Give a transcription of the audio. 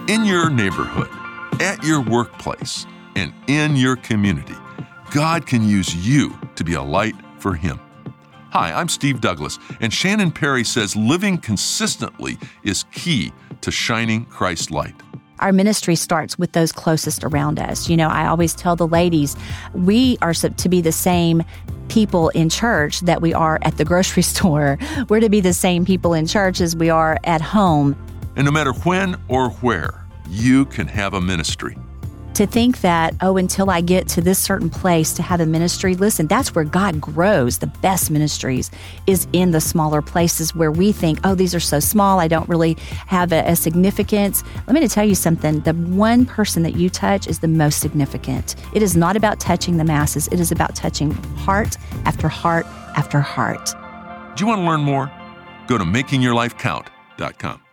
In your neighborhood, at your workplace, and in your community, God can use you to be a light for Him. Hi, I'm Steve Douglas, and Shannon Perry says living consistently is key to shining Christ's light. Our ministry starts with those closest around us. I always tell the ladies, we are to be the same people in church that we are at the grocery store. We're to be the same people in church as we are at home. And no matter when or where, you can have a ministry. To think that, until I get to this certain place to have a ministry, listen, that's where God grows. The best ministries is in the smaller places where we think, these are so small, I don't really have a significance. Let me tell you something. The one person that you touch is the most significant. It is not about touching the masses. It is about touching heart after heart after heart. Do you want to learn more? Go to makingyourlifecount.com.